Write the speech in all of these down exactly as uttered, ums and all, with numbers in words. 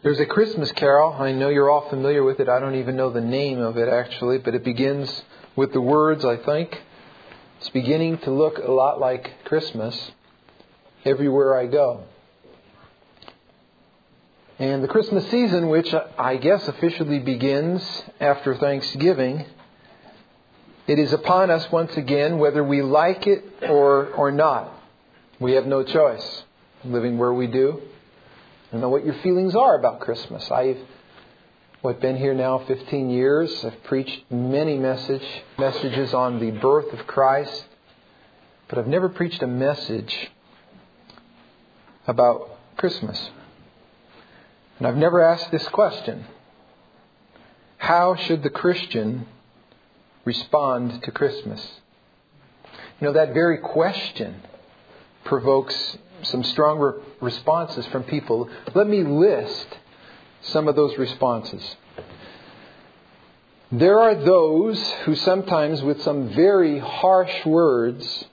There's a Christmas carol. I know you're all familiar with it. I don't even know the name of it actually, but it begins with the words, I think. It's beginning to look a lot like Christmas everywhere I go. And the Christmas season, which I guess officially begins after Thanksgiving, it is upon us once again, whether we like it or, or not. We have no choice living where we do. I don't know what your feelings are about Christmas. I've what, been here now fifteen years. I've preached many message messages on the birth of Christ. But I've never preached a message about Christmas. And I've never asked this question. How should the Christian respond to Christmas? You know, that very question provokes some strong re- responses from people. Let me list some of those responses. There are those who sometimes, with some very harsh words,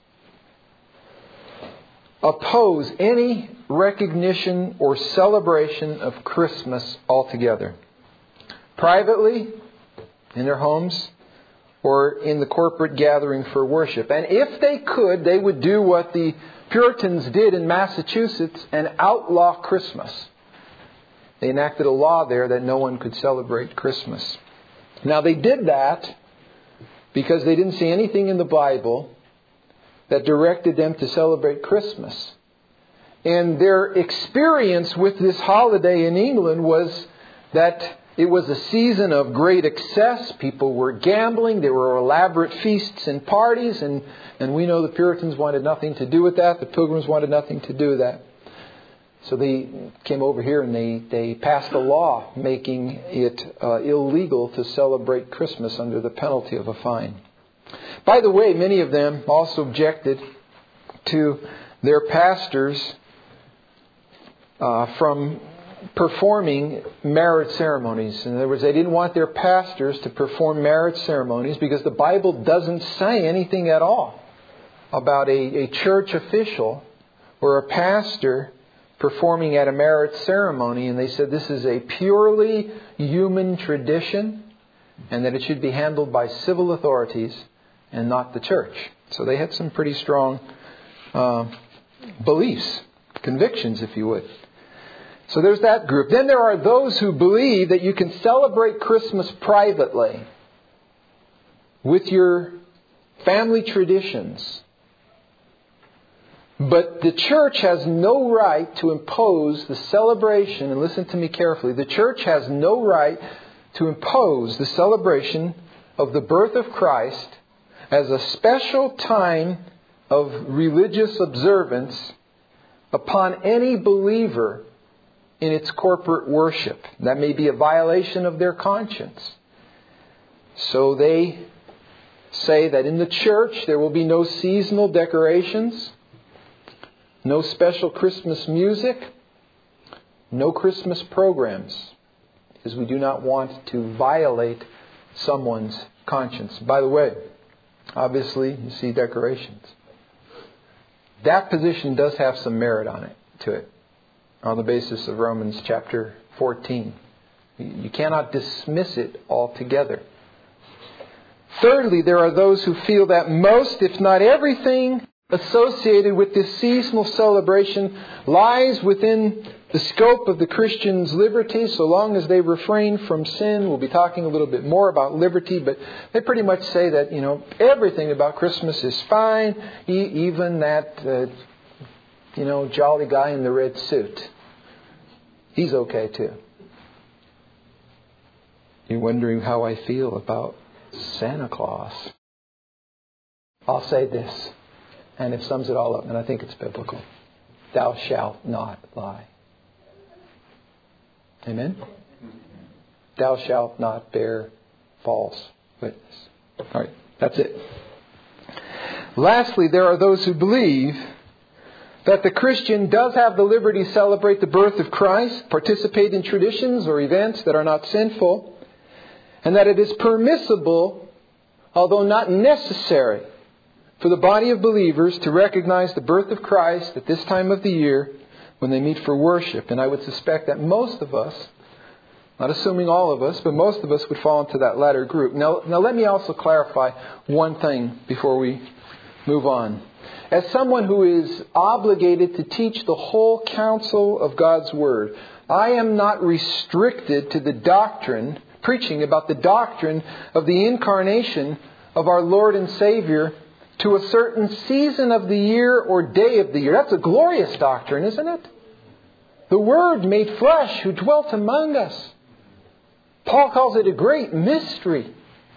oppose any recognition or celebration of Christmas altogether. Privately, in their homes, or in the corporate gathering for worship. And if they could, they would do what the Puritans did in Massachusetts and outlaw Christmas. They enacted a law there that no one could celebrate Christmas. Now they did that because they didn't see anything in the Bible that directed them to celebrate Christmas. And their experience with this holiday in England was that it was a season of great excess. People were gambling. There were elaborate feasts and parties. And, and we know the Puritans wanted nothing to do with that. The Pilgrims wanted nothing to do with that. So they came over here and they, they passed a law making it uh, illegal to celebrate Christmas under the penalty of a fine. By the way, many of them also objected to their pastors uh, from performing marriage ceremonies. In other words, they didn't want their pastors to perform marriage ceremonies because the Bible doesn't say anything at all about a, a church official or a pastor performing at a marriage ceremony. And they said this is a purely human tradition and that it should be handled by civil authorities and not the church. So they had some pretty strong uh, beliefs, convictions, if you would. So there's that group. Then there are those who believe that you can celebrate Christmas privately with your family traditions. But the church has no right to impose the celebration, and listen to me carefully, the church has no right to impose the celebration of the birth of Christ as a special time of religious observance upon any believer in its corporate worship. That may be a violation of their conscience. So they say that in the church there will be no seasonal decorations, no special Christmas music, no Christmas programs, because we do not want to violate someone's conscience. By the way, obviously you see decorations. That position does have some merit on it, to it. On the basis of Romans chapter fourteen. You cannot dismiss it altogether. Thirdly, there are those who feel that most, if not everything, associated with this seasonal celebration lies within the scope of the Christian's liberty, so long as they refrain from sin. We'll be talking a little bit more about liberty, but they pretty much say that, you know, everything about Christmas is fine, e- even that... Uh, You know, jolly guy in the red suit. He's okay too. You're wondering how I feel about Santa Claus. I'll say this, and it sums it all up, and I think it's biblical. Thou shalt not lie. Amen? Thou shalt not bear false witness. All right, that's it. Lastly, there are those who believe that the Christian does have the liberty to celebrate the birth of Christ, participate in traditions or events that are not sinful, and that it is permissible, although not necessary, for the body of believers to recognize the birth of Christ at this time of the year when they meet for worship. And I would suspect that most of us Not assuming all of us, but most of us would fall into that latter group. Now, now let me also clarify one thing before we move on. As someone who is obligated to teach the whole counsel of God's Word, I am not restricted to the doctrine, preaching about the doctrine of the incarnation of our Lord and Savior to a certain season of the year or day of the year. That's a glorious doctrine, isn't it? The Word made flesh who dwelt among us. Paul calls it a great mystery.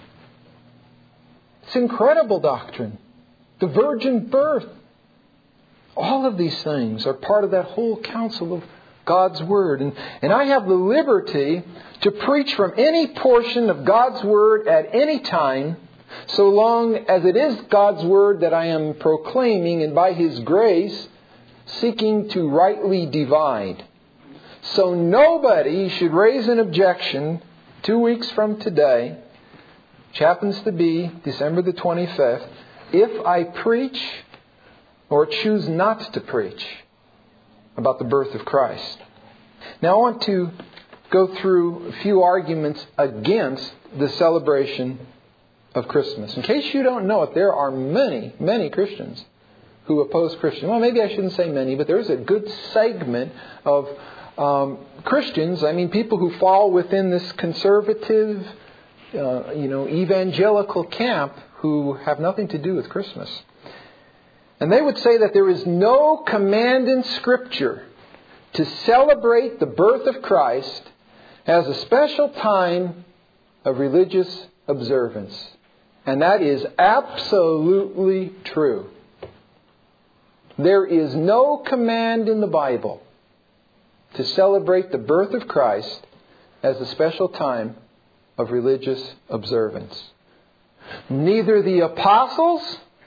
It's incredible doctrine. The virgin birth. All of these things are part of that whole counsel of God's Word. And, and I have the liberty to preach from any portion of God's Word at any time, so long as it is God's Word that I am proclaiming and by His grace seeking to rightly divide. So nobody should raise an objection two weeks from today, which happens to be December the twenty-fifth, if I preach or choose not to preach about the birth of Christ. Now I want to go through a few arguments against the celebration of Christmas. In case you don't know it, there are many, many Christians who oppose Christians. Well, maybe I shouldn't say many, but there's a good segment of um, Christians, I mean people who fall within this conservative, uh, you know, evangelical camp who have nothing to do with Christmas. And they would say that there is no command in Scripture to celebrate the birth of Christ as a special time of religious observance. And that is absolutely true. There is no command in the Bible to celebrate the birth of Christ as a special time of religious observance. Neither the apostles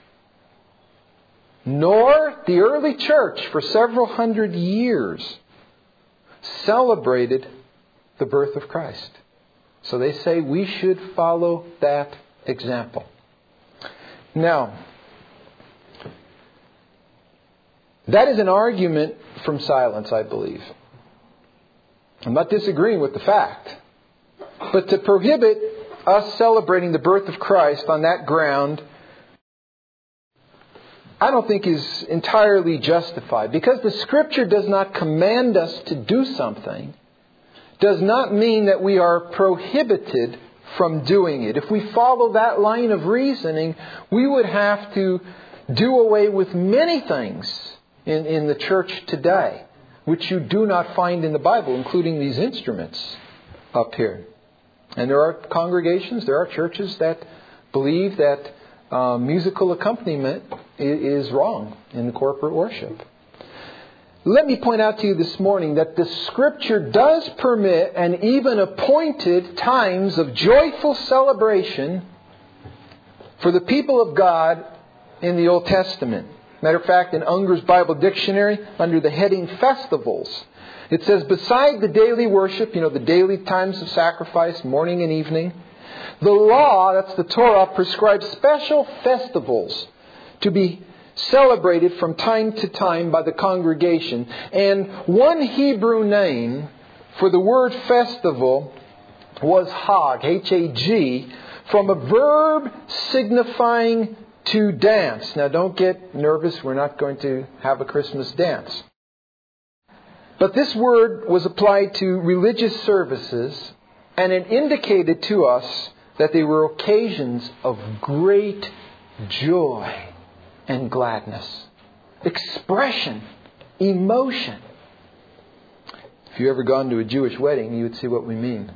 nor the early church for several hundred years celebrated the birth of Christ. So they say we should follow that example. Now, that is an argument from silence, I believe. I'm not disagreeing with the fact. But to prohibit us celebrating the birth of Christ on that ground, I don't think is entirely justified. Because the Scripture does not command us to do something, does not mean that we are prohibited from doing it. If we follow that line of reasoning, we would have to do away with many things in, in the church today, which you do not find in the Bible, including these instruments up here. And there are congregations, there are churches that believe that uh, musical accompaniment is, is wrong in the corporate worship. Let me point out to you this morning that the Scripture does permit and even appointed times of joyful celebration for the people of God in the Old Testament. Matter of fact, in Unger's Bible Dictionary, under the heading Festivals, it says, beside the daily worship, you know, the daily times of sacrifice, morning and evening, the law, that's the Torah, prescribes special festivals to be celebrated from time to time by the congregation. And one Hebrew name for the word festival was Hag, H A G, from a verb signifying to dance. Now don't get nervous, we're not going to have a Christmas dance. But this word was applied to religious services, and it indicated to us that they were occasions of great joy and gladness. Expression, emotion. If you ever gone to a Jewish wedding, you would see what we mean.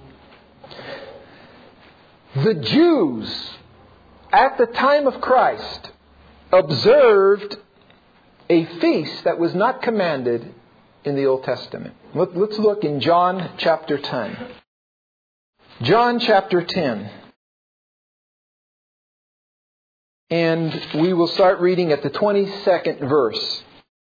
The Jews, at the time of Christ, observed a feast that was not commanded in the Old Testament. Let's look in John chapter ten. John chapter ten. And we will start reading at the twenty-second verse.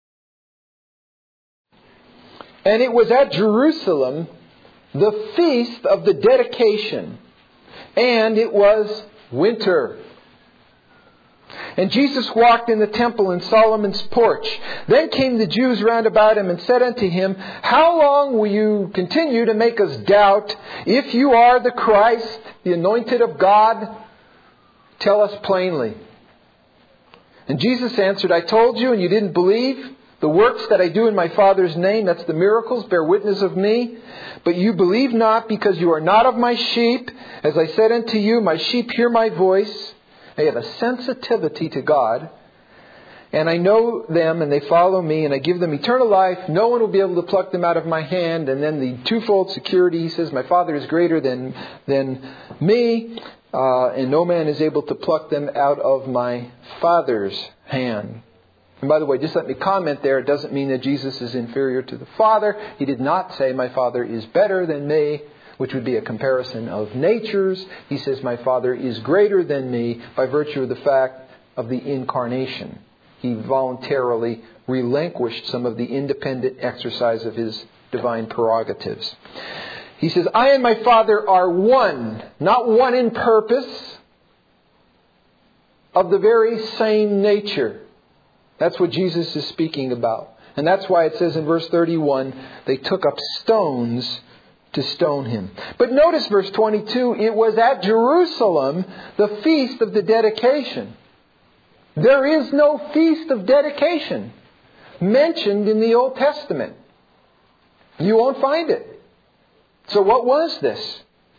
And it was at Jerusalem the feast of the dedication, and it was winter. And Jesus walked in the temple in Solomon's porch. Then came the Jews round about him and said unto him, How long will you continue to make us doubt? If you are the Christ, the anointed of God, tell us plainly. And Jesus answered, I told you, and you didn't believe. The works that I do in my Father's name, that's the miracles, bear witness of me. But you believe not, because you are not of my sheep. As I said unto you, my sheep hear my voice. They have a sensitivity to God. And I know them, and they follow me, and I give them eternal life. No one will be able to pluck them out of my hand. And then the twofold security, he says, my Father is greater than, than me. Uh, and no man is able to pluck them out of my Father's hand. And by the way, just let me comment there. It doesn't mean that Jesus is inferior to the Father. He did not say, my Father is better than me, which would be a comparison of natures. He says, my Father is greater than me by virtue of the fact of the incarnation. He voluntarily relinquished some of the independent exercise of His divine prerogatives. He says, I and my Father are one, not one in purpose, of the very same nature. That's what Jesus is speaking about. And that's why it says in verse thirty-one, they took up stones to stone Him. But notice verse twenty-two, it was at Jerusalem, the feast of the dedication. There is no feast of dedication mentioned in the Old Testament. You won't find it. So what was this?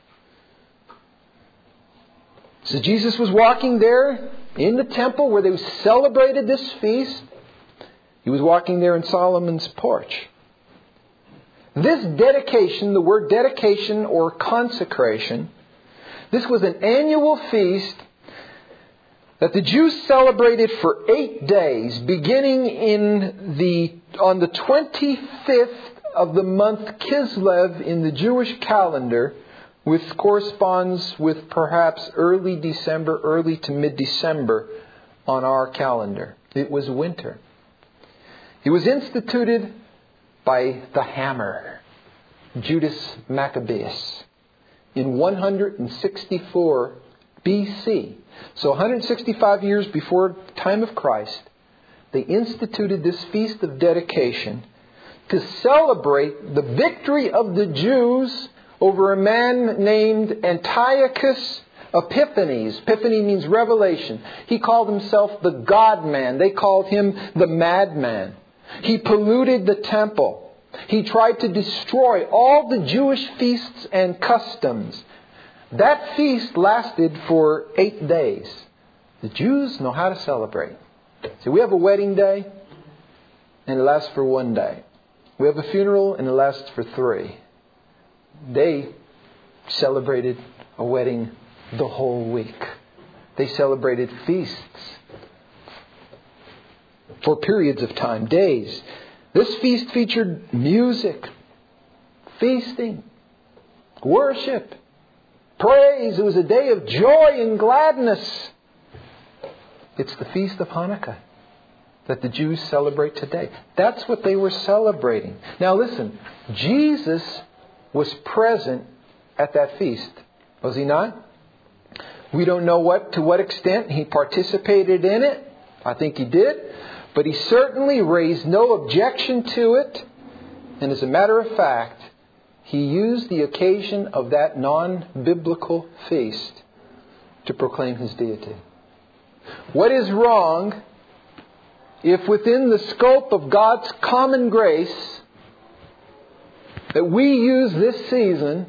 So Jesus was walking there in the temple where they celebrated this feast. He was walking there in Solomon's porch. This dedication, the word dedication or consecration, this was an annual feast that the Jews celebrated for eight days, beginning in the on the twenty-fifth of the month Kislev in the Jewish calendar, which corresponds with perhaps early December, early to mid-December on our calendar. It was winter. It was instituted by the hammer, Judas Maccabeus, in one hundred sixty-four B C. So one hundred sixty-five years before the time of Christ, they instituted this feast of dedication to celebrate the victory of the Jews over a man named Antiochus Epiphanes. Epiphany means revelation. He called himself the God-man. They called him the madman. He polluted the temple. He tried to destroy all the Jewish feasts and customs. That feast lasted for eight days. The Jews know how to celebrate. So we have a wedding day, and it lasts for one day. We have a funeral, and it lasts for three. They celebrated a wedding the whole week. They celebrated feasts for periods of time, days. This feast featured music, feasting, worship, praise. It was a day of joy and gladness. It's the Feast of Hanukkah that the Jews celebrate today. That's what they were celebrating. Now listen, Jesus was present at that feast. Was He not? We don't know what to what extent He participated in it. I think He did. But He certainly raised no objection to it. And as a matter of fact, He used the occasion of that non-biblical feast to proclaim His deity. What is wrong if within the scope of God's common grace that we use this season,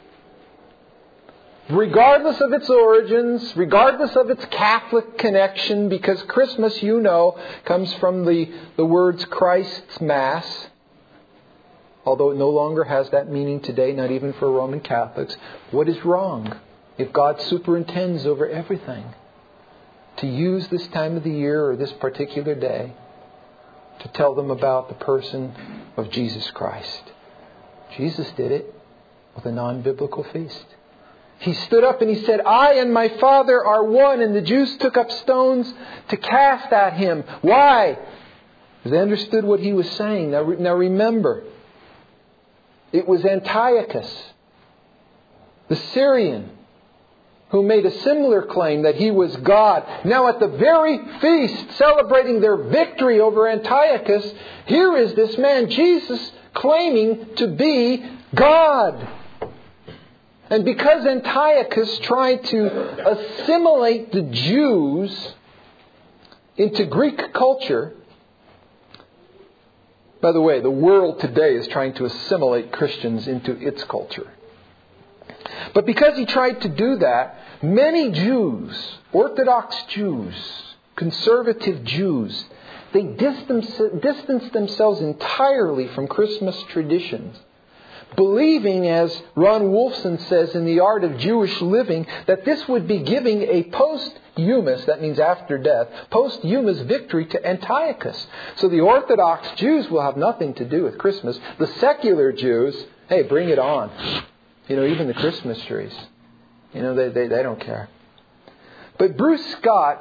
regardless of its origins, regardless of its Catholic connection, because Christmas, you know, comes from the, the words Christ's Mass, although it no longer has that meaning today, not even for Roman Catholics. What is wrong if God superintends over everything to use this time of the year or this particular day to tell them about the person of Jesus Christ? Jesus did it with a non-biblical feast. He stood up and He said, I and my Father are one. And the Jews took up stones to cast at Him. Why? Because they understood what He was saying. Now, now remember, it was Antiochus, the Syrian, who made a similar claim that he was God. Now at the very feast, celebrating their victory over Antiochus, here is this man, Jesus, claiming to be God. And because Antiochus tried to assimilate the Jews into Greek culture, by the way, the world today is trying to assimilate Christians into its culture. But because he tried to do that, many Jews, Orthodox Jews, conservative Jews, they distanced themselves entirely from Christmas traditions, believing, as Ron Wolfson says in The Art of Jewish Living, that this would be giving a posthumous, that means after death, posthumous victory to Antiochus. So the Orthodox Jews will have nothing to do with Christmas. The secular Jews, hey, bring it on. You know, even the Christmas trees. You know, they, they, they don't care. But Bruce Scott,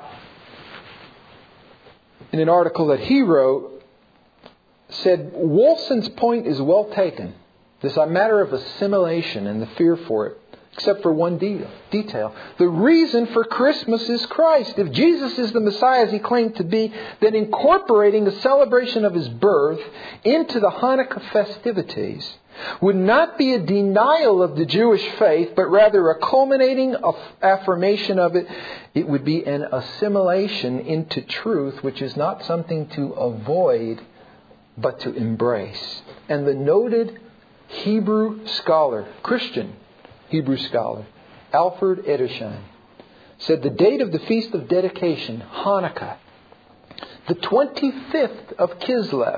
in an article that he wrote, said Wolfson's point is well taken. This matter of assimilation and the fear for it, except for one de- detail. The reason for Christmas is Christ. If Jesus is the Messiah as he claimed to be, then incorporating the celebration of his birth into the Hanukkah festivities would not be a denial of the Jewish faith, but rather a culminating affirmation of it. It would be an assimilation into truth, which is not something to avoid, but to embrace. And the noted Hebrew scholar, Christian Hebrew scholar, Alfred Edersheim, said the date of the Feast of Dedication, Hanukkah, the twenty-fifth of Kislev,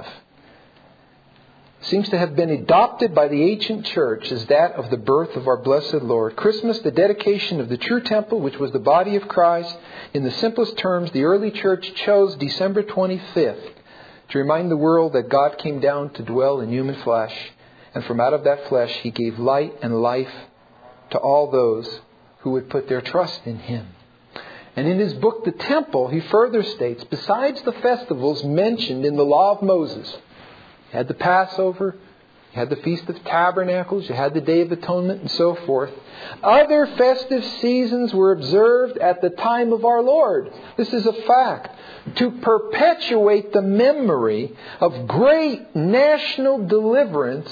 seems to have been adopted by the ancient church as that of the birth of our blessed Lord. Christmas, the dedication of the true temple, which was the body of Christ. In the simplest terms, the early church chose December twenty-fifth to remind the world that God came down to dwell in human flesh. And from out of that flesh, He gave light and life to all those who would put their trust in Him. And in his book, The Temple, he further states, besides the festivals mentioned in the Law of Moses, you had the Passover, you had the Feast of Tabernacles, you had the Day of Atonement, and so forth. Other festive seasons were observed at the time of our Lord. This is a fact. To perpetuate the memory of great national deliverance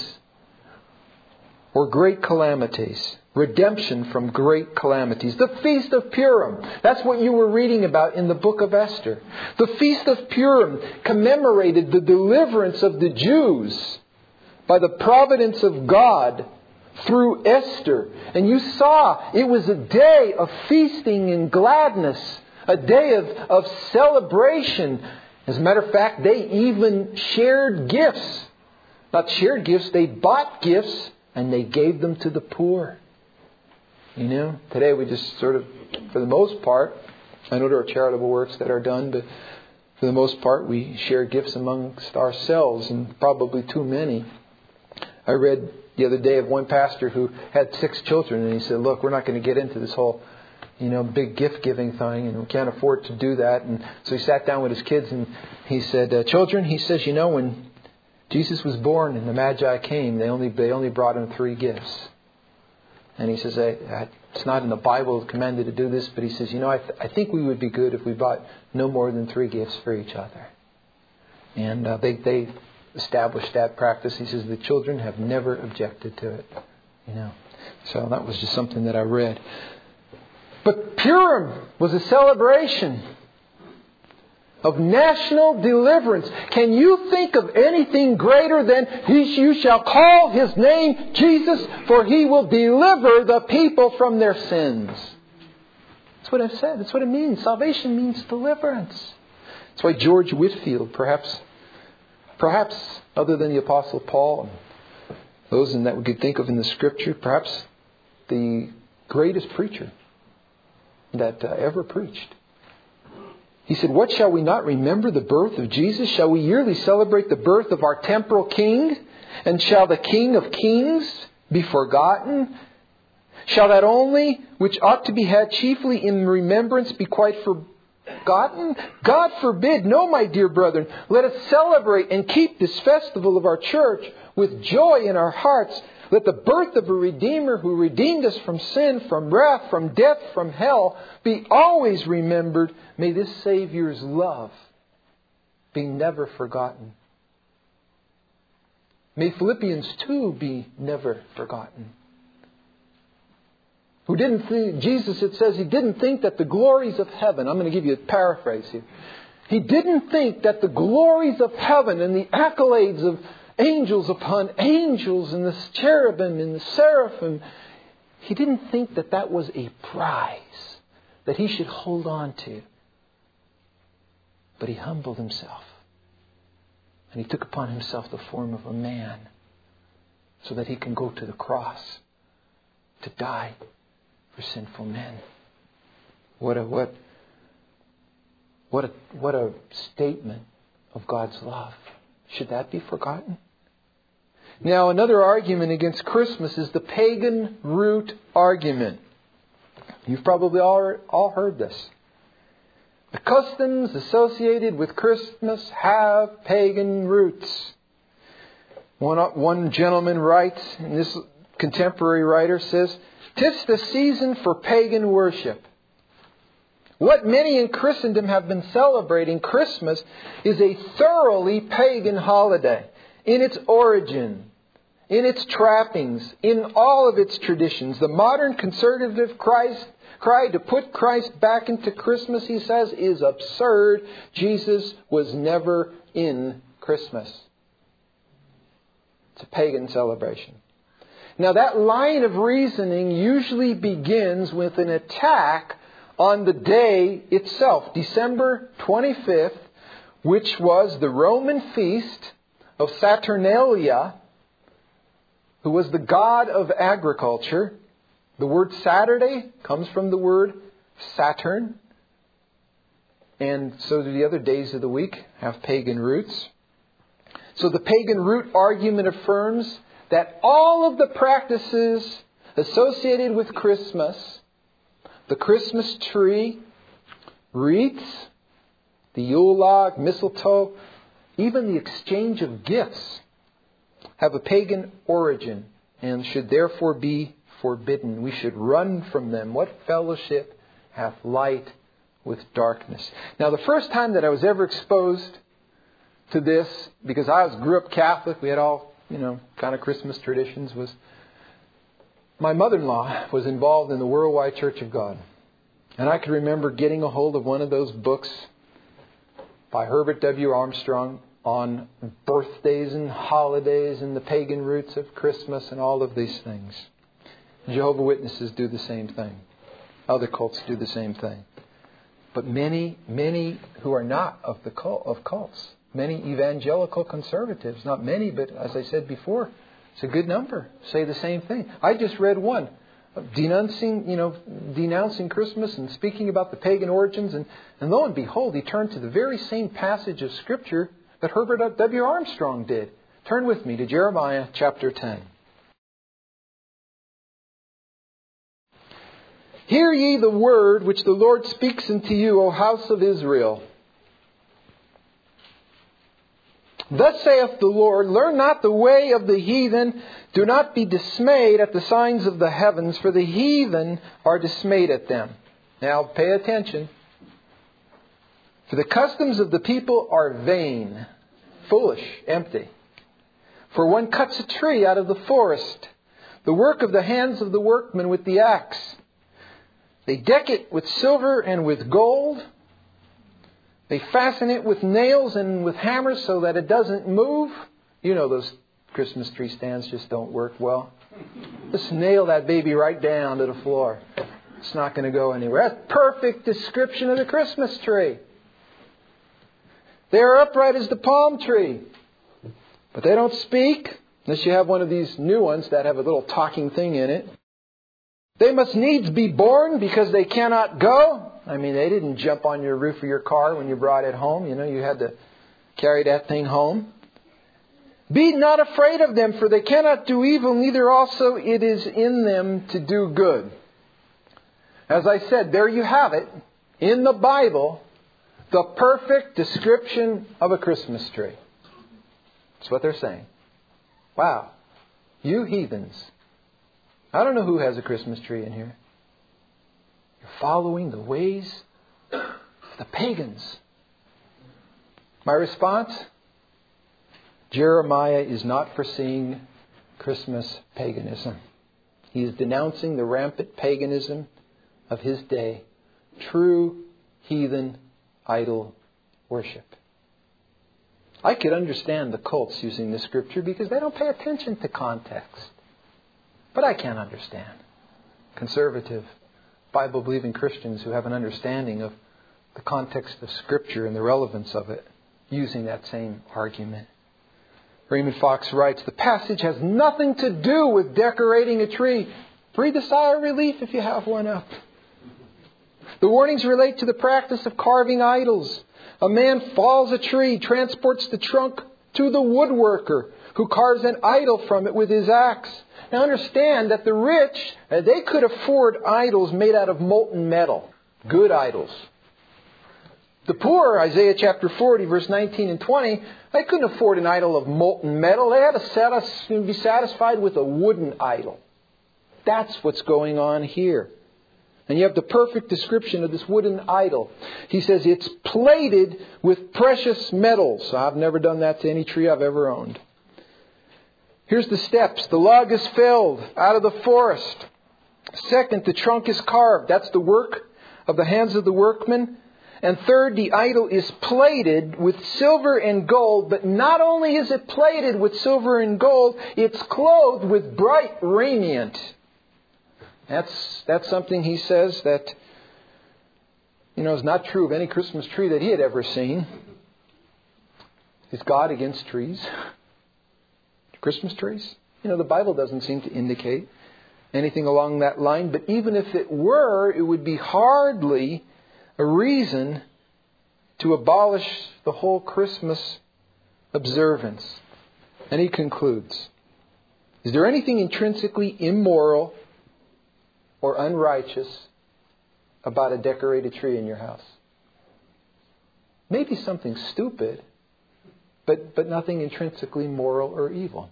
or great calamities. Redemption from great calamities. The Feast of Purim. That's what you were reading about in the book of Esther. The Feast of Purim commemorated the deliverance of the Jews by the providence of God through Esther. And you saw it was a day of feasting and gladness. A day of, of celebration. As a matter of fact, they even shared gifts. Not shared gifts, they bought gifts and they gave them to the poor. You know, today we just sort of, for the most part, I know there are charitable works that are done, but for the most part we share gifts amongst ourselves, and probably too many. I read the other day of one pastor who had six children, and he said, look, we're not going to get into this whole, you know, big gift giving thing, and we can't afford to do that. And so he sat down with his kids and he said, uh, children, he says, you know, when Jesus was born and the Magi came, they only they only brought him three gifts. And he says, I, I, it's not in the Bible commanded to do this, but he says, you know, I, th- I think we would be good if we bought no more than three gifts for each other. And uh, they they established that practice. He says the children have never objected to it. You know, so that was just something that I read. But Purim was a celebration of national deliverance. Can you think of anything greater than he, you shall call His name Jesus, for He will deliver the people from their sins? That's what I've said. That's what it means. Salvation means deliverance. That's why George Whitefield, perhaps, perhaps other than the Apostle Paul, and those in that we could think of in the Scripture, perhaps the greatest preacher that uh, ever preached. He said, what shall we not remember the birth of Jesus? Shall we yearly celebrate the birth of our temporal King? And shall the King of Kings be forgotten? Shall that only which ought to be had chiefly in remembrance be quite forgotten? God forbid. No, my dear brethren, let us celebrate and keep this festival of our church with joy in our hearts, Let the birth of a Redeemer who redeemed us from sin, from wrath, from death, from hell, be always remembered. May this Savior's love be never forgotten. May Philippians two be never forgotten. Who didn't think, Jesus, it says, He didn't think that the glories of heaven, I'm going to give you a paraphrase here. He didn't think that the glories of heaven and the accolades of angels upon angels and the cherubim and the seraphim, He didn't think that that was a prize that He should hold on to. But He humbled Himself. And He took upon Himself the form of a man so that He can go to the cross to die for sinful men. What a what what a what a statement of God's love. Should that be forgotten? Now, another argument against Christmas is the pagan root argument. You've probably all, all heard this. The customs associated with Christmas have pagan roots. One, one gentleman writes, and this contemporary writer says, "'Tis the season for pagan worship. What many in Christendom have been celebrating, Christmas, is a thoroughly pagan holiday in its origin, in its trappings, in all of its traditions. The modern conservative Christ cry to put Christ back into Christmas, he says, is absurd. Jesus was never in Christmas." It's a pagan celebration. Now, that line of reasoning usually begins with an attack on the day itself, December twenty-fifth, which was the Roman feast of Saturnalia, who was the god of agriculture. The word Saturday comes from the word Saturn. And so do the other days of the week, have pagan roots. So the pagan root argument affirms that all of the practices associated with Christmas, the Christmas tree, wreaths, the Yule log, mistletoe, even the exchange of gifts, have a pagan origin and should therefore be forbidden. We should run from them. What fellowship hath light with darkness? Now, the first time that I was ever exposed to this, because I was grew up Catholic, we had all, you know, kind of Christmas traditions, was my mother-in-law was involved in the Worldwide Church of God. And I can remember getting a hold of one of those books by Herbert W. Armstrong on birthdays and holidays and the pagan roots of Christmas and all of these things. Jehovah's Witnesses do the same thing. Other cults do the same thing. But many, many who are not of the cult, of cults, many evangelical conservatives, not many, but as I said before, it's a good number, say the same thing. I just read one, denouncing, you know, denouncing Christmas and speaking about the pagan origins, and, and lo and behold, he turned to the very same passage of Scripture that Herbert W. Armstrong did. Turn with me to Jeremiah chapter ten. "Hear ye the word which the Lord speaks unto you, O house of Israel. Thus saith the Lord, learn not the way of the heathen. Do not be dismayed at the signs of the heavens, for the heathen are dismayed at them." Now pay attention. "For the customs of the people are vain, foolish, empty. For one cuts a tree out of the forest, the work of the hands of the workman with the axe. They deck it with silver and with gold. They fasten it with nails and with hammers so that it doesn't move." You know those Christmas tree stands just don't work well. Just nail that baby right down to the floor. It's not going to go anywhere. That's perfect description of the Christmas tree. They are upright as the palm tree, but they don't speak, unless you have one of these new ones that have a little talking thing in it. "They must needs be born because they cannot go." I mean, they didn't jump on your roof of your car when you brought it home. You know, you had to carry that thing home. "Be not afraid of them, for they cannot do evil, neither also it is in them to do good." As I said, there you have it, in the Bible, the perfect description of a Christmas tree. That's what they're saying. Wow. You heathens. I don't know who has a Christmas tree in here. You're following the ways of the pagans. My response? Jeremiah is not foreseeing Christmas paganism. He is denouncing the rampant paganism of his day. True heathen idol worship. I could understand the cults using this scripture because they don't pay attention to context. But I can't understand conservative, Bible-believing Christians who have an understanding of the context of Scripture and the relevance of it using that same argument. Raymond Fox writes, the passage has nothing to do with decorating a tree. Breathe a sigh of relief if you have one up. The warnings relate to the practice of carving idols. A man falls a tree, transports the trunk to the woodworker, who carves an idol from it with his axe. Now understand that the rich, they could afford idols made out of molten metal. Good idols. The poor, Isaiah chapter forty, verse nineteen and twenty, they couldn't afford an idol of molten metal. They had to satis- be satisfied with a wooden idol. That's what's going on here. And you have the perfect description of this wooden idol. He says it's plated with precious metals. I've never done that to any tree I've ever owned. Here's the steps. The log is felled out of the forest. Second, the trunk is carved. That's the work of the hands of the workmen. And third, the idol is plated with silver and gold. But not only is it plated with silver and gold, it's clothed with bright raiment. That's that's something he says that, you know, is not true of any Christmas tree that he had ever seen. Is God against trees? Christmas trees? You know, the Bible doesn't seem to indicate anything along that line. But even if it were, it would be hardly a reason to abolish the whole Christmas observance. And he concludes, is there anything intrinsically immoral or unrighteous about a decorated tree in your house? Maybe something stupid, but, but nothing intrinsically moral or evil.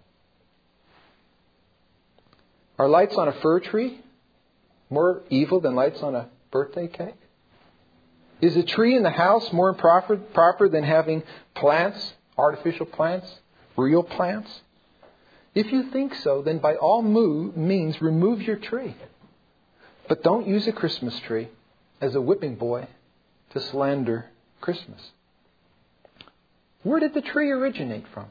Are lights on a fir tree more evil than lights on a birthday cake? Is a tree in the house more improper, proper than having plants, artificial plants, real plants? If you think so, then by all mo- means remove your tree. But don't use a Christmas tree as a whipping boy to slander Christmas. Where did the tree originate from?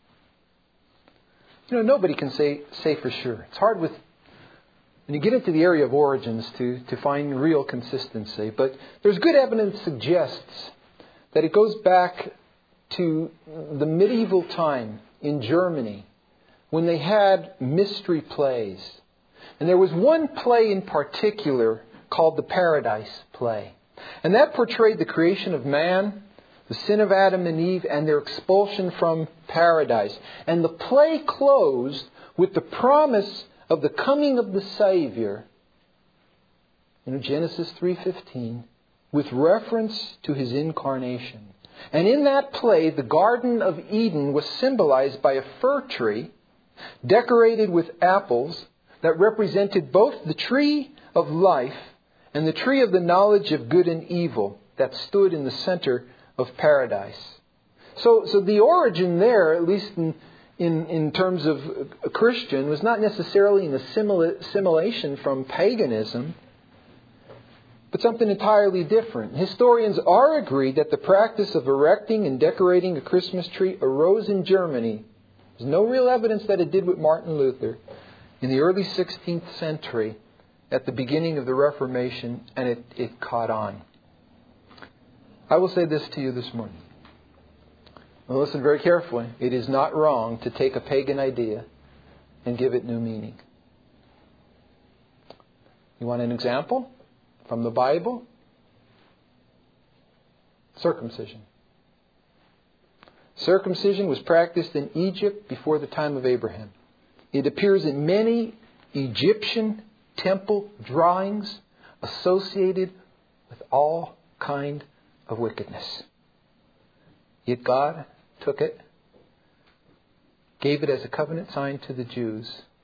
You know, nobody can say say for sure. It's hard with when you get into the area of origins to, to find real consistency. But there's good evidence that suggests that it goes back to the medieval time in Germany when they had mystery plays. And there was one play in particular called the Paradise Play. And that portrayed the creation of man, the sin of Adam and Eve, and their expulsion from paradise. And the play closed with the promise of the coming of the Savior, you know, Genesis three fifteen, with reference to His incarnation. And in that play, the Garden of Eden was symbolized by a fir tree decorated with apples that represented both the tree of life and the tree of the knowledge of good and evil that stood in the center of paradise. So, so the origin there, at least in, in, in terms of a Christian, was not necessarily an assimilation from paganism, but something entirely different. Historians are agreed that the practice of erecting and decorating a Christmas tree arose in Germany. There's no real evidence that it did with Martin Luther in the early sixteenth century at the beginning of the Reformation, and it, it caught on. I will say this to you this morning. Now listen very carefully. It is not wrong to take a pagan idea and give it new meaning. You want an example from the Bible? Circumcision. Circumcision was practiced in Egypt before the time of Abraham. It appears in many Egyptian temple drawings associated with all kind of wickedness. Yet God took it, gave it as a covenant sign to the Jews,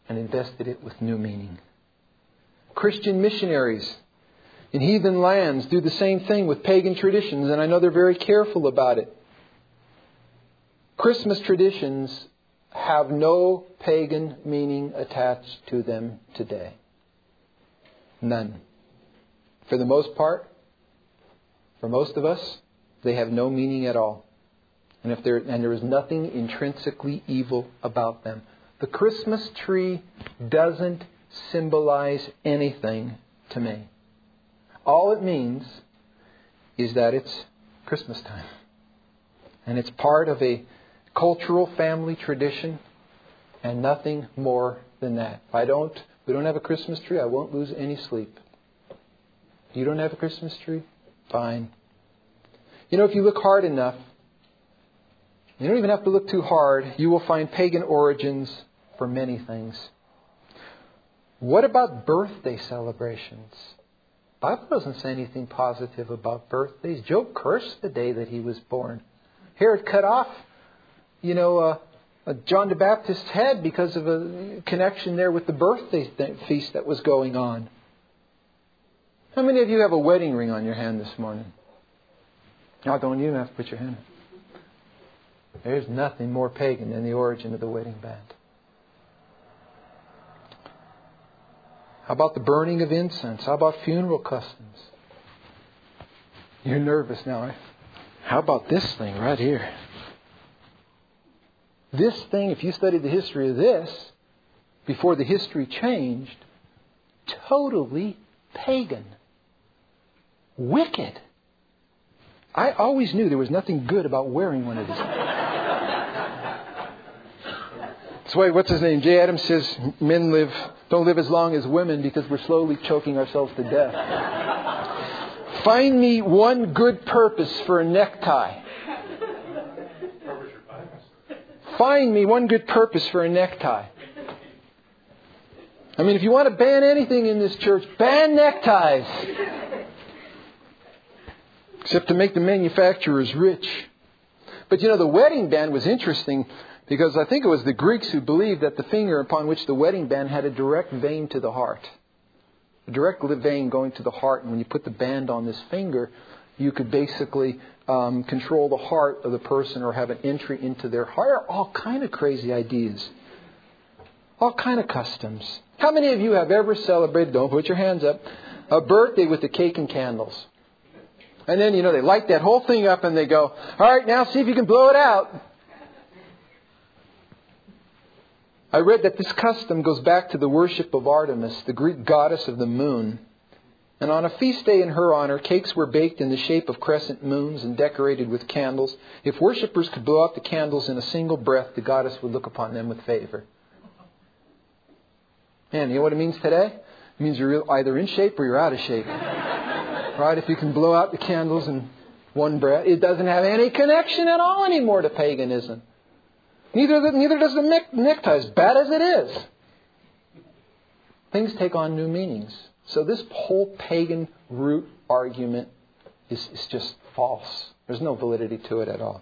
and invested it with new meaning. Christian missionaries in heathen lands do the same thing with pagan traditions, and I know they're very careful about it. Christmas traditions have no pagan meaning attached to them today. None. For the most part, for most of us, they have no meaning at all. And if there and there is nothing intrinsically evil about them. The Christmas tree doesn't symbolize anything to me. All it means is that it's Christmas time. And it's part of a cultural family tradition and nothing more than that. If I don't, we don't have a Christmas tree, I won't lose any sleep. You don't have a Christmas tree? Fine. You know, if you look hard enough, you don't even have to look too hard, you will find pagan origins for many things. What about birthday celebrations? The Bible doesn't say anything positive about birthdays. Job cursed the day that he was born. Herod cut off, you know, uh, uh, John the Baptist's head because of a connection there with the birthday th- feast that was going on. How many of you have a wedding ring on your hand this morning? I don't even have to put your hand up. There's nothing more pagan than the origin of the wedding band. How about the burning of incense? How about funeral customs? You're nervous now, right? How about this thing right here? This thing, if you studied the history of this, before the history changed, totally pagan. Wicked. I always knew there was nothing good about wearing one of these. That's why, what's his name? Jay Adams says men live don't live as long as women because we're slowly choking ourselves to death. Find me one good purpose for a necktie. Find me one good purpose for a necktie. I mean, if you want to ban anything in this church, ban neckties. Except to make the manufacturers rich. But you know, the wedding band was interesting because I think it was the Greeks who believed that the finger upon which the wedding band had a direct vein to the heart. A direct vein going to the heart. And when you put the band on this finger, you could basically um, control the heart of the person or have an entry into their heart. All kind of crazy ideas. All kind of customs. How many of you have ever celebrated, don't put your hands up, a birthday with the cake and candles? And then, you know, they light that whole thing up and they go, all right, now see if you can blow it out. I read that this custom goes back to the worship of Artemis, the Greek goddess of the moon. And on a feast day in her honor, cakes were baked in the shape of crescent moons and decorated with candles. If worshippers could blow out the candles in a single breath, the goddess would look upon them with favor. Man, you know what it means today? It means you're either in shape or you're out of shape. Right? If you can blow out the candles in one breath. It doesn't have any connection at all anymore to paganism. Neither, neither does the necktie, as bad as it is. Things take on new meanings. So this whole pagan root argument is, is just false. There's no validity to it at all.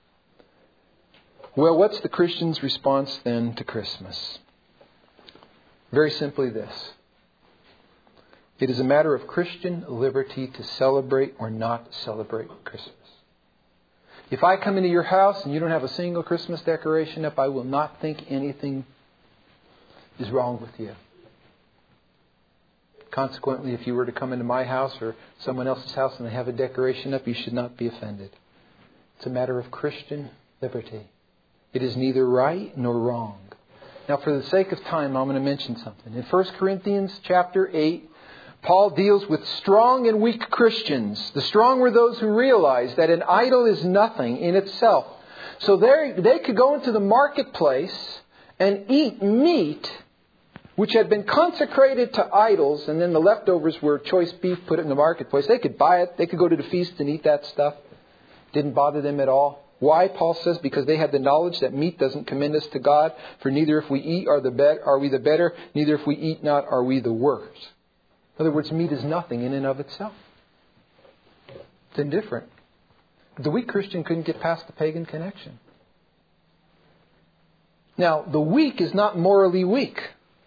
Well, what's the Christian's response then to Christmas? Very simply this. It is a matter of Christian liberty to celebrate or not celebrate Christmas. If I come into your house and you don't have a single Christmas decoration up, I will not think anything is wrong with you. Consequently, if you were to come into my house or someone else's house and they have a decoration up, you should not be offended. It's a matter of Christian liberty. It is neither right nor wrong. Now, for the sake of time, I'm going to mention something. In First Corinthians chapter eight, Paul deals with strong and weak Christians. The strong were those who realized that an idol is nothing in itself. So they could go into the marketplace and eat meat which had been consecrated to idols, and then the leftovers were choice beef, put it in the marketplace. They could buy it. They could go to the feast and eat that stuff. Didn't bother them at all. Why? Paul says, because they had the knowledge that meat doesn't commend us to God. For neither if we eat are, the be- are we the better, neither if we eat not are we the worse. In other words, meat is nothing in and of itself. It's indifferent. The weak Christian couldn't get past the pagan connection. Now, the weak is not morally weak.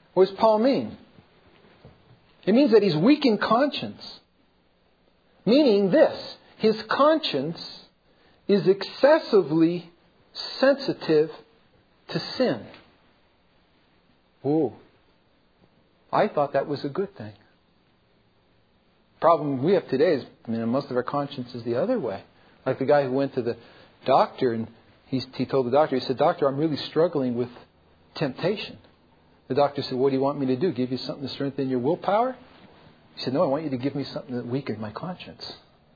What does Paul mean? It means that he's weak in conscience. Meaning this, his conscience is excessively sensitive to sin. Whoa. I thought that was a good thing. The problem we have today is, I mean, most of our conscience is the other way. Like the guy who went to the doctor and he, he told the doctor, he said, "Doctor, I'm really struggling with temptation." The doctor said, "What do you want me to do? Give you something to strengthen your willpower?" He said, "No, I want you to give me something that weakens my conscience."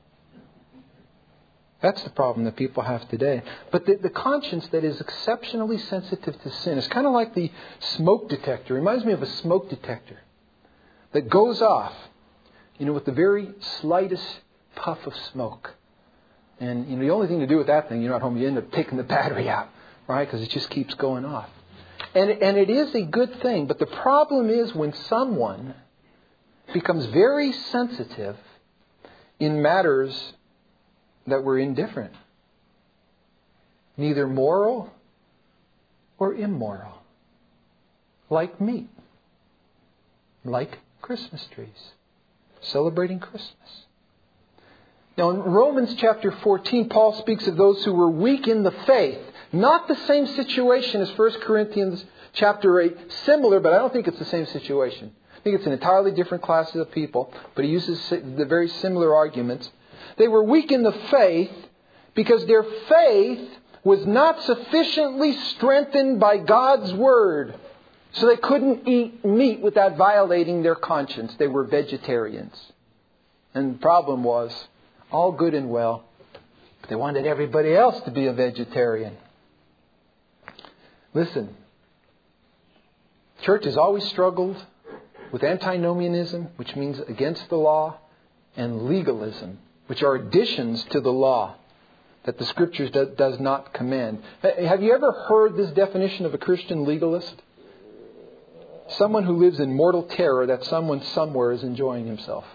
That's the problem that people have today. But the, the conscience that is exceptionally sensitive to sin is kind of like the smoke detector. It reminds me of a smoke detector that goes off, you know, with the very slightest puff of smoke. And you know, the only thing to do with that thing, you're not home, you end up taking the battery out, right? Because it just keeps going off. And, and it is a good thing. But the problem is when someone becomes very sensitive in matters that were indifferent, neither moral or immoral, like meat, like Christmas trees, celebrating Christmas. Now in Romans chapter fourteen, Paul speaks of those who were weak in the faith. Not the same situation as First Corinthians chapter eight. Similar, but I don't think it's the same situation. I think it's an entirely different class of people, but he uses the very similar arguments. They were weak in the faith because their faith was not sufficiently strengthened by God's Word. So they couldn't eat meat without violating their conscience. They were vegetarians. And the problem was, all good and well, but they wanted everybody else to be a vegetarian. Listen, church has always struggled with antinomianism, which means against the law, and legalism, which are additions to the law that the Scriptures do, does not command. Have you ever heard this definition of a Christian legalist? Someone who lives in mortal terror that someone somewhere is enjoying himself.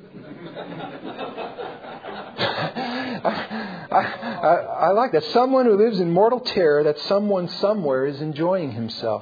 I, I, I like that. Someone who lives in mortal terror that someone somewhere is enjoying himself.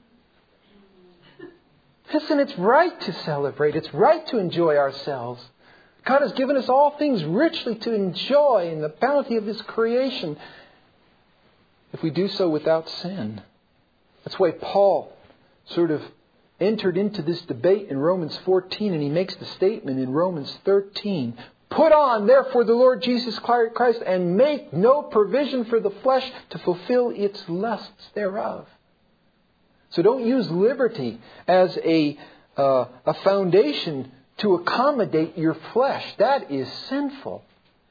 Listen, it's right to celebrate. It's right to enjoy ourselves. God has given us all things richly to enjoy in the bounty of His creation, if we do so without sin. That's why Paul sort of entered into this debate in Romans fourteen, and he makes the statement in Romans thirteen. Put on, therefore, the Lord Jesus Christ, and make no provision for the flesh to fulfill its lusts thereof. So don't use liberty as a uh, a foundation to accommodate your flesh. That is sinful.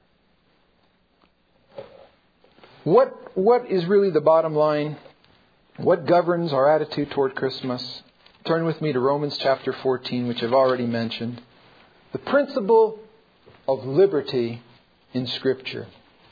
What what is really the bottom line? What governs our attitude toward Christmas? Turn with me to Romans chapter fourteen, which I've already mentioned. The principle of liberty in Scripture.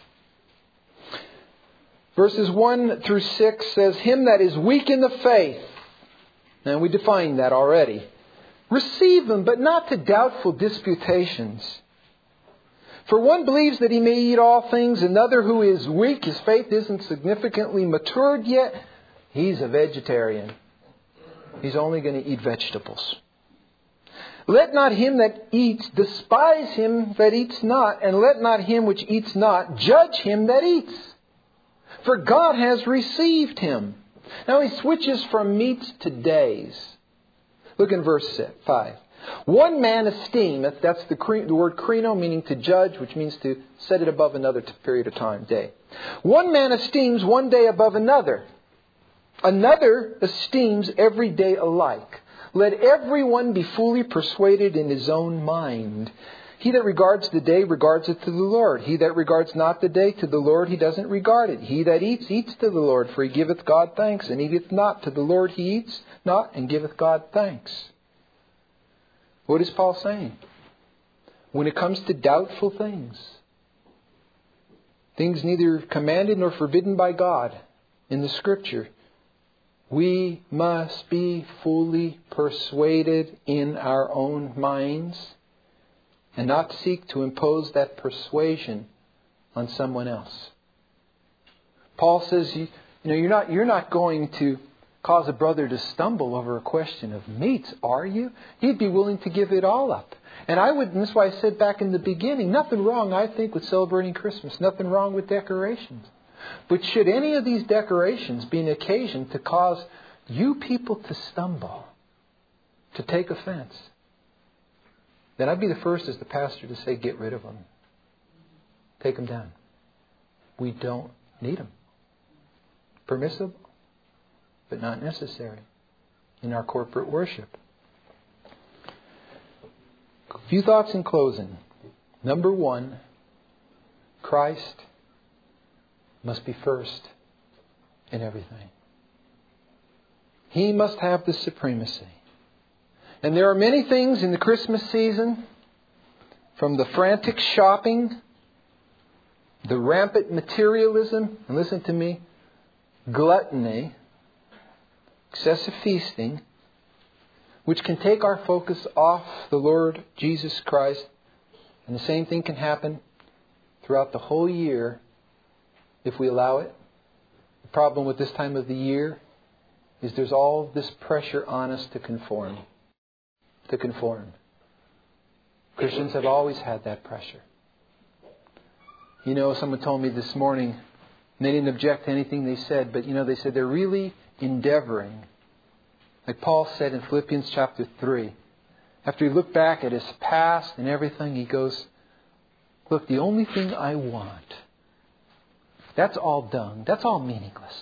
Verses one through six says, "Him that is weak in the faith," and we defined that already, "receive him, but not to doubtful disputations. For one believes that he may eat all things, another who is weak, his faith isn't significantly matured yet, he's a vegetarian. He's only going to eat vegetables. Let not him that eats despise him that eats not, and let not him which eats not judge him that eats. For God has received him." Now he switches from meats to days. Look in verse five. "One man esteemeth," that's the, the word krino, meaning to judge, which means to set it above another period of time, day. "One man esteems one day above another. Another esteems every day alike. Let everyone be fully persuaded in his own mind. He that regards the day regards it to the Lord. He that regards not the day to the Lord, he doesn't regard it. He that eats, eats to the Lord, for he giveth God thanks. And eateth not to the Lord, he eats not, and giveth God thanks." What is Paul saying? When it comes to doubtful things, things neither commanded nor forbidden by God in the Scripture, we must be fully persuaded in our own minds and not seek to impose that persuasion on someone else. Paul says, you, you know, you're not you're not going to cause a brother to stumble over a question of meats, are you? He'd be willing to give it all up. And I would, and that's why I said back in the beginning, nothing wrong, I think, with celebrating Christmas. Nothing wrong with decorations. But should any of these decorations be an occasion to cause you people to stumble, to take offense, then I'd be the first as the pastor to say, get rid of them. Take them down. We don't need them. Permissible, but not necessary in our corporate worship. A few thoughts in closing. Number one, Christ must be first in everything. He must have the supremacy. And there are many things in the Christmas season, from the frantic shopping, the rampant materialism, and listen to me, gluttony, excessive feasting, which can take our focus off the Lord Jesus Christ. And the same thing can happen throughout the whole year if we allow it. The problem with this time of the year is there's all this pressure on us to conform. To conform. Christians have always had that pressure. You know, someone told me this morning, and they didn't object to anything they said, but you know, they said they're really endeavoring. Like Paul said in Philippians chapter three. After he looked back at his past and everything, he goes, look, the only thing I want, that's all dung. That's all meaningless.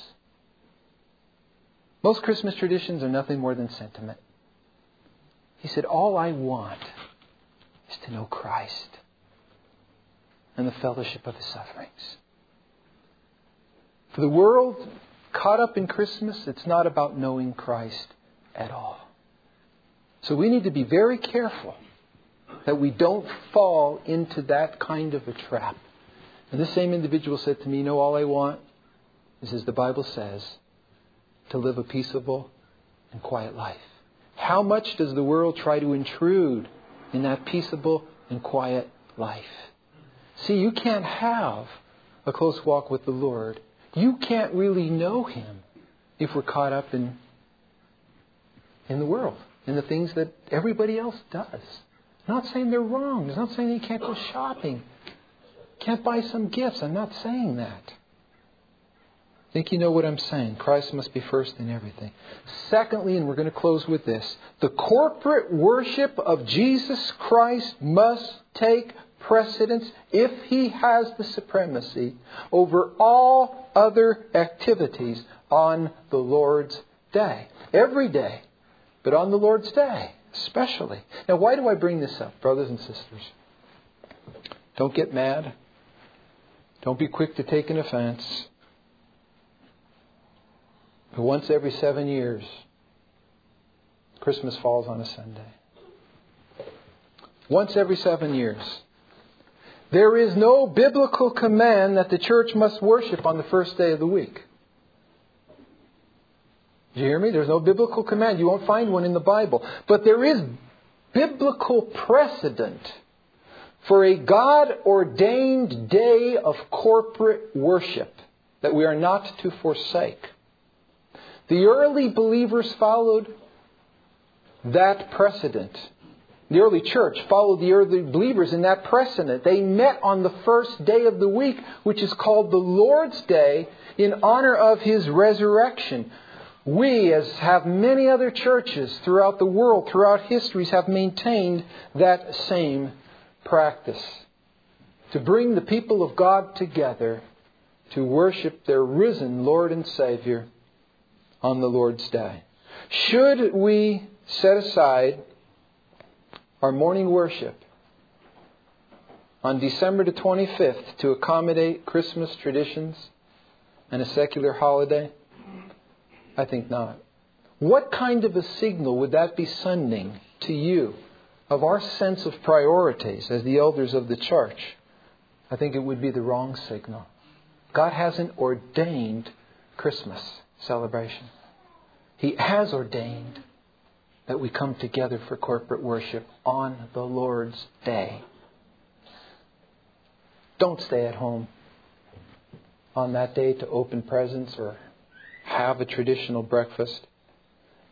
Most Christmas traditions are nothing more than sentiment. He said, all I want is to know Christ and the fellowship of His sufferings. For the world caught up in Christmas, it's not about knowing Christ at all. So we need to be very careful that we don't fall into that kind of a trap. And this same individual said to me, you know, all I want is, as the Bible says, to live a peaceable and quiet life. How much does the world try to intrude in that peaceable and quiet life? See, you can't have a close walk with the Lord. You can't really know Him if we're caught up in, in the world, in the things that everybody else does. I'm not saying they're wrong. I'm not saying you can't go shopping. Can't buy some gifts. I'm not saying that. I think you know what I'm saying. Christ must be first in everything. Secondly, and we're going to close with this, the corporate worship of Jesus Christ must take precedence if He has the supremacy over all other activities on the Lord's day. Every day, but on the Lord's day especially. Now, why do I bring this up, brothers and sisters? Don't get mad. Don't be quick to take an offense. But once every seven years, Christmas falls on a Sunday. Once every seven years. There is no biblical command that the church must worship on the first day of the week. Did you hear me? There's no biblical command. You won't find one in the Bible. But there is biblical precedent for a God-ordained day of corporate worship that we are not to forsake. The early believers followed that precedent. The early church followed the early believers in that precedent. They met on the first day of the week, which is called the Lord's Day, in honor of His resurrection. We, as have many other churches throughout the world, throughout histories, have maintained that same practice. To bring the people of God together to worship their risen Lord and Savior on the Lord's Day. Should we set aside our morning worship on December the twenty-fifth to accommodate Christmas traditions and a secular holiday? I think not. What kind of a signal would that be sending to you of our sense of priorities as the elders of the church? I think it would be the wrong signal. God hasn't ordained Christmas celebration. He has ordained that we come together for corporate worship on the Lord's Day. Don't stay at home on that day to open presents or have a traditional breakfast.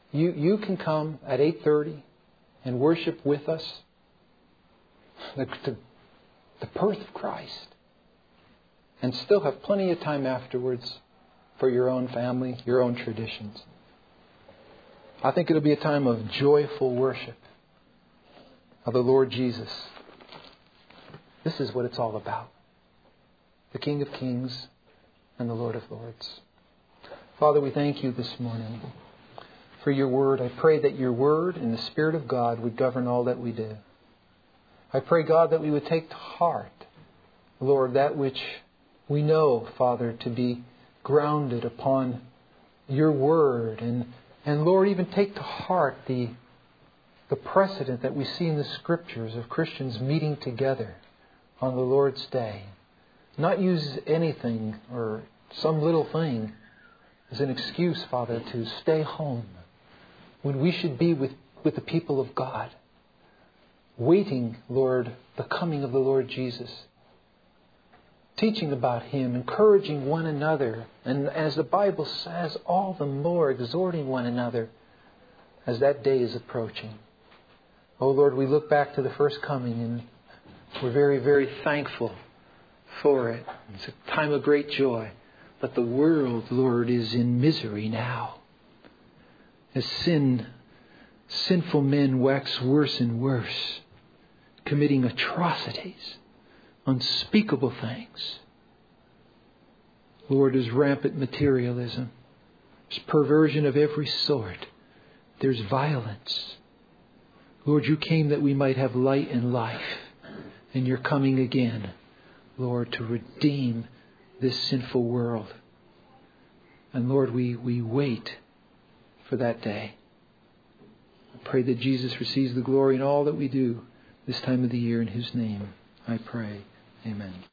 You, you can come at eight thirty and worship with us the, the, the birth of Christ, and still have plenty of time afterwards for your own family, your own traditions. I think it'll be a time of joyful worship of the Lord Jesus. This is what it's all about. The King of Kings and the Lord of Lords. Father, we thank you this morning for your word. I pray that your word and the Spirit of God would govern all that we do. I pray, God, that we would take to heart, Lord, that which we know, Father, to be grounded upon your word. And, and Lord, even take to heart the, the precedent that we see in the Scriptures of Christians meeting together on the Lord's Day. Not use anything or some little thing as an excuse, Father, to stay home when we should be with, with the people of God, waiting, Lord, the coming of the Lord Jesus, teaching about Him, encouraging one another, and as the Bible says, all the more exhorting one another as that day is approaching. Oh Lord, we look back to the first coming and we're very, very thankful for it. It's a time of great joy. But the world, Lord, is in misery now. As sin, sinful men wax worse and worse, committing atrocities, unspeakable things. Lord, there's rampant materialism. There's perversion of every sort. There's violence. Lord, you came that we might have light and life. And you're coming again, Lord, to redeem this sinful world. And Lord, we, we wait for that day. I pray that Jesus receives the glory in all that we do this time of the year. In His name I pray. Amen.